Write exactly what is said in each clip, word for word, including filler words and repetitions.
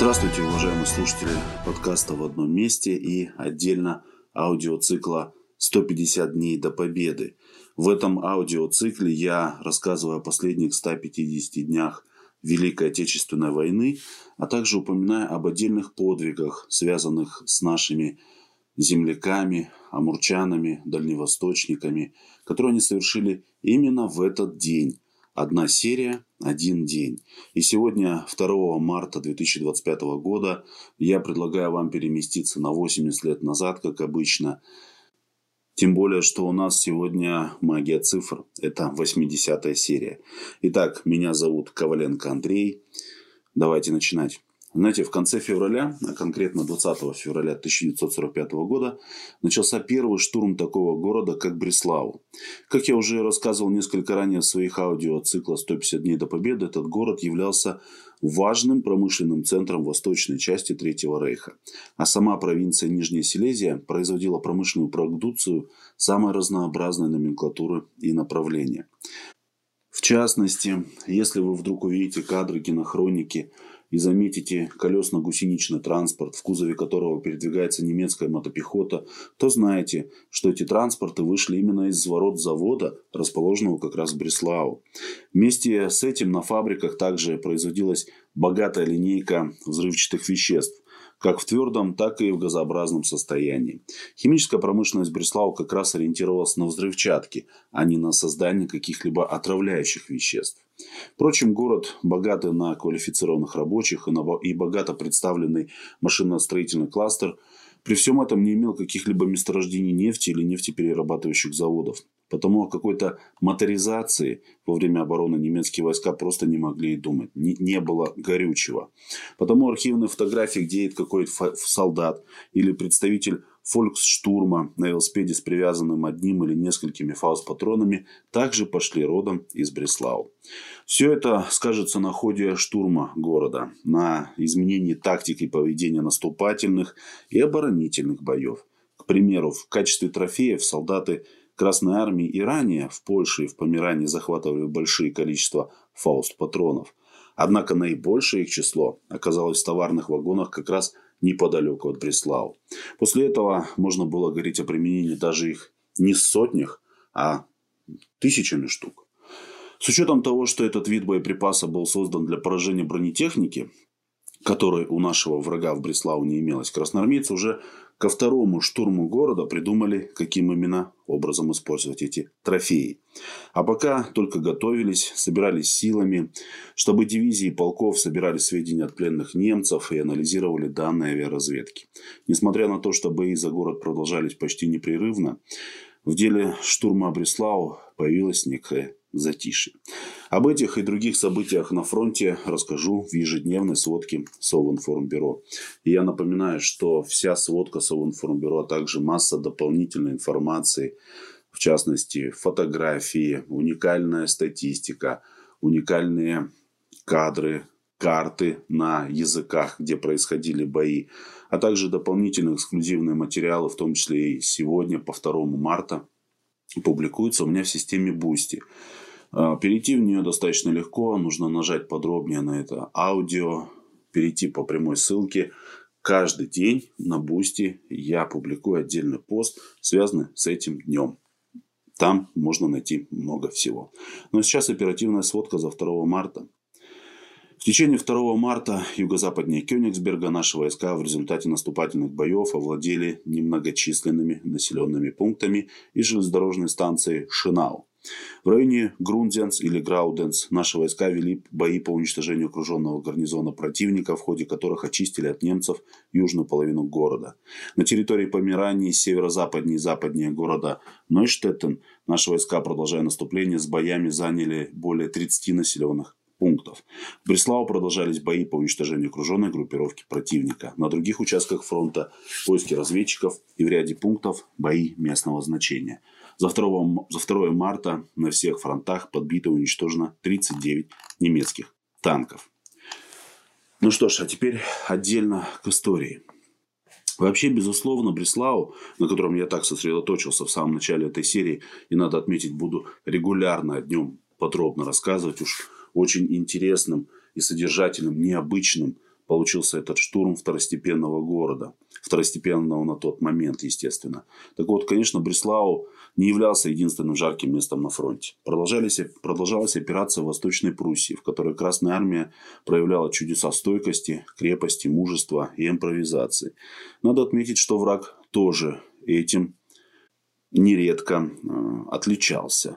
Здравствуйте, уважаемые слушатели подкаста «В одном месте» и отдельно аудиоцикла «сто пятьдесят дней до победы». В этом аудиоцикле я рассказываю о последних ста пятидесяти днях Великой Отечественной войны, а также упоминаю об отдельных подвигах, связанных с нашими земляками, амурчанами, дальневосточниками, которые они совершили именно в этот день. Одна серия, один день. И сегодня, второго марта две тысячи двадцать пятого года, я предлагаю вам переместиться на восемьдесят лет назад, как обычно. Тем более, что у нас сегодня магия цифр. Это восьмидесятая серия. Итак, меня зовут Коваленко Андрей. Давайте начинать. Знаете, в конце февраля, а конкретно двадцатого февраля тысяча девятьсот сорок пятого года, начался первый штурм такого города, как Бреслау. Как я уже рассказывал несколько ранее в своих аудиоциклах «сто пятьдесят дней до победы», этот город являлся важным промышленным центром восточной части Третьего Рейха. А сама провинция Нижняя Силезия производила промышленную продукцию самой разнообразной номенклатуры и направления. В частности, если вы вдруг увидите кадры кинохроники и заметите колесно-гусеничный транспорт, в кузове которого передвигается немецкая мотопехота, то знаете, что эти транспорты вышли именно из ворот завода, расположенного как раз в Бреслау. Вместе с этим на фабриках также производилась богатая линейка взрывчатых веществ, как в твердом, так и в газообразном состоянии. Химическая промышленность Бреслау как раз ориентировалась на взрывчатки, а не на создание каких-либо отравляющих веществ. Впрочем, город, богатый на квалифицированных рабочих и, на, и богато представленный машиностроительный кластер, при всем этом не имел каких-либо месторождений нефти или нефтеперерабатывающих заводов. Потому о какой-то моторизации во время обороны немецкие войска просто не могли и думать. Не, не было горючего. Потому архивные фотографии, где едет какой-то солдат или представитель фольксштурма на велосипеде с привязанным одним или несколькими фаустпатронами, также пошли родом из Бреслау. Все это скажется на ходе штурма города, на изменении тактики поведения наступательных и оборонительных боев. К примеру, в качестве трофеев солдаты Красной Армии и ранее в Польше и в Померании захватывали большие количества фауст-патронов. Однако наибольшее их число оказалось в товарных вагонах как раз неподалеку от Бреслау. После этого можно было говорить о применении даже их не в сотнях, а тысячами штук. С учетом того, что этот вид боеприпаса был создан для поражения бронетехники, которой у нашего врага в Бреслау не имелось, красноармейцы уже ко второму штурму города придумали, каким именно образом использовать эти трофеи. А пока только готовились, собирались силами, чтобы дивизии и полков собирали сведения от пленных немцев и анализировали данные авиаразведки. Несмотря на то, что бои за город продолжались почти непрерывно, в деле штурма Бреслау появилось некое затишье. Об этих и других событиях на фронте расскажу в ежедневной сводке Совинформбюро. И я напоминаю, что вся сводка Совинформбюро, а также масса дополнительной информации, в частности фотографии, уникальная статистика, уникальные кадры, карты на языках, где происходили бои, а также дополнительные эксклюзивные материалы, в том числе и сегодня, по второму марта, публикуются у меня в системе Boosty. Перейти в нее достаточно легко. Нужно нажать подробнее на это аудио, перейти по прямой ссылке. Каждый день на Boosty я публикую отдельный пост, связанный с этим днем. Там можно найти много всего. Но сейчас оперативная сводка за второго марта. В течение второго марта юго-западнее Кёнигсберга наши войска в результате наступательных боев овладели немногочисленными населенными пунктами и железнодорожной станцией Шинау. В районе Грунденс или Грауденс наши войска вели бои по уничтожению окруженного гарнизона противника, в ходе которых очистили от немцев южную половину города. На территории Померании, северо-западнее и западнее города Нойштеттен наши войска, продолжая наступление, с боями заняли более тридцати населенных пунктов. В Бреслау продолжались бои по уничтожению окруженной группировки противника. На других участках фронта поиски разведчиков и в ряде пунктов бои местного значения. За второе марта на всех фронтах подбито и уничтожено тридцать девять немецких танков. Ну что ж, а теперь отдельно к истории. Вообще, безусловно, Бреслау, на котором я так сосредоточился в самом начале этой серии, и надо отметить, буду регулярно о нем подробно рассказывать, уж очень интересным и содержательным, необычным получился этот штурм второстепенного города. Второстепенного на тот момент, естественно. Так вот, конечно, Бреслау не являлся единственным жарким местом на фронте. Продолжались, продолжалась операция в Восточной Пруссии, в которой Красная Армия проявляла чудеса стойкости, крепости, мужества и импровизации. Надо отметить, что враг тоже этим нередко э, отличался.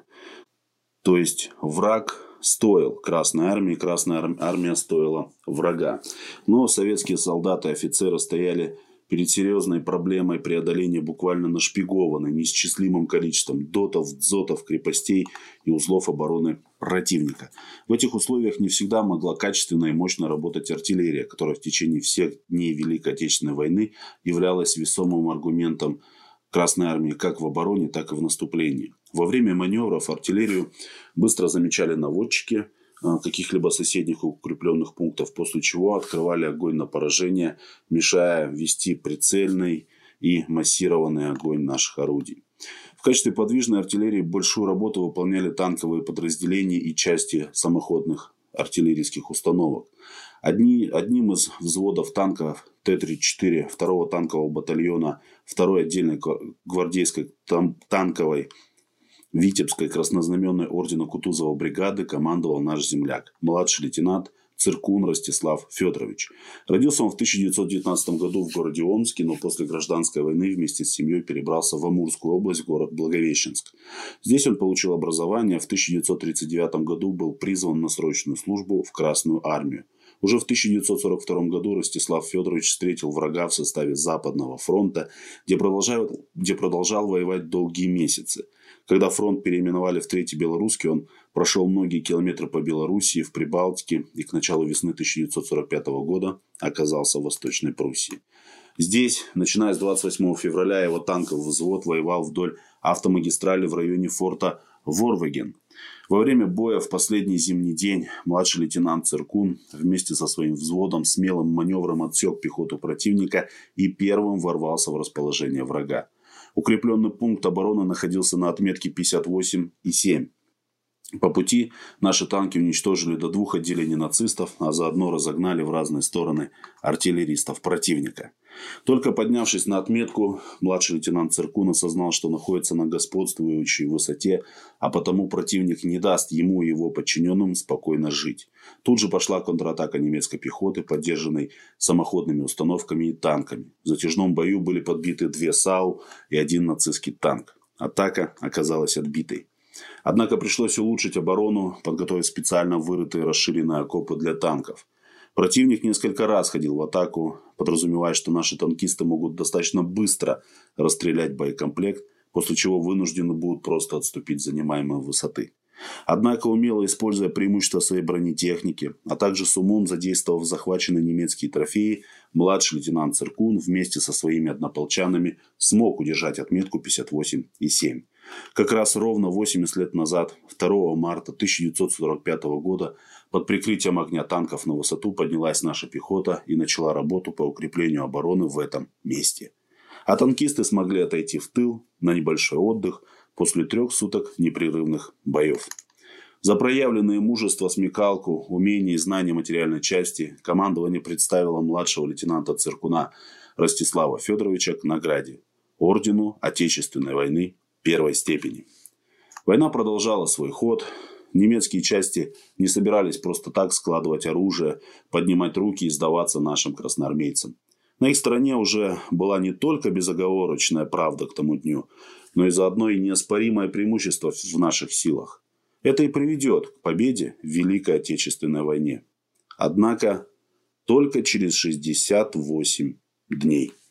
То есть враг стоил Красной Армии, Красная Армия стоила врага. Но советские солдаты и офицеры стояли перед серьезной проблемой преодоления буквально нашпигованной неисчислимым количеством дотов, дзотов, крепостей и узлов обороны противника. В этих условиях не всегда могла качественно и мощно работать артиллерия, которая в течение всех дней Великой Отечественной войны являлась весомым аргументом Красной Армии как в обороне, так и в наступлении. Во время маневров артиллерию быстро замечали наводчики каких-либо соседних укрепленных пунктов, после чего открывали огонь на поражение, мешая вести прицельный и массированный огонь наших орудий. В качестве подвижной артиллерии большую работу выполняли танковые подразделения и части самоходных артиллерийских установок. Одни, одним из взводов танков Т тридцать четыре второго танкового батальона второй отдельной гвардейской танковой Витебской краснознаменной ордена Кутузова бригады командовал наш земляк, младший лейтенант Циркун Ростислав Федорович. Родился он в тысяча девятьсот девятнадцатом году в городе Омске, но после гражданской войны вместе с семьей перебрался в Амурскую область, город Благовещенск. Здесь он получил образование, в тысяча девятьсот тридцать девятом году был призван на срочную службу в Красную Армию. Уже в тысяча девятьсот сорок втором году Ростислав Федорович встретил врага в составе Западного фронта, где продолжал, где продолжал воевать долгие месяцы. Когда фронт переименовали в Третий Белорусский, он прошел многие километры по Белоруссии, в Прибалтике и к началу весны тысяча девятьсот сорок пятого года оказался в Восточной Пруссии. Здесь, начиная с двадцать восьмого февраля, его танковый взвод воевал вдоль автомагистрали в районе форта Ворвеген. Во время боя в последний зимний день младший лейтенант Циркун вместе со своим взводом смелым маневром отсек пехоту противника и первым ворвался в расположение врага. Укрепленный пункт обороны находился на отметке пятьдесят восемь и семь. По пути наши танки уничтожили до двух отделений нацистов, а заодно разогнали в разные стороны артиллеристов противника. Только поднявшись на отметку, младший лейтенант Циркун осознал, что находится на господствующей высоте, а потому противник не даст ему и его подчиненным спокойно жить. Тут же пошла контратака немецкой пехоты, поддержанной самоходными установками и танками. В затяжном бою были подбиты две САУ и один нацистский танк. Атака оказалась отбитой. Однако пришлось улучшить оборону, подготовив специально вырытые расширенные окопы для танков. Противник несколько раз ходил в атаку, подразумевая, что наши танкисты могут достаточно быстро расстрелять боекомплект, после чего вынуждены будут просто отступить с занимаемой высоты. Однако, умело используя преимущества своей бронетехники, а также с умом задействовав захваченные немецкие трофеи, младший лейтенант Циркун вместе со своими однополчанами смог удержать отметку пятьдесят восемь и семь. Как раз ровно восемьдесят лет назад, второго марта тысяча девятьсот сорок пятого года, под прикрытием огня танков на высоту поднялась наша пехота и начала работу по укреплению обороны в этом месте. А танкисты смогли отойти в тыл на небольшой отдых после трех суток непрерывных боев. За проявленное мужество, смекалку, умение и знание материальной части командование представило младшего лейтенанта Циркуна Ростислава Федоровича к награде ордену Отечественной войны первой степени. Война продолжала свой ход. Немецкие части не собирались просто так складывать оружие, поднимать руки и сдаваться нашим красноармейцам. На их стороне уже была не только безоговорочная правда к тому дню, но и заодно и неоспоримое преимущество в наших силах. Это и приведет к победе в Великой Отечественной войне. Однако только через шестьдесят восемь дней.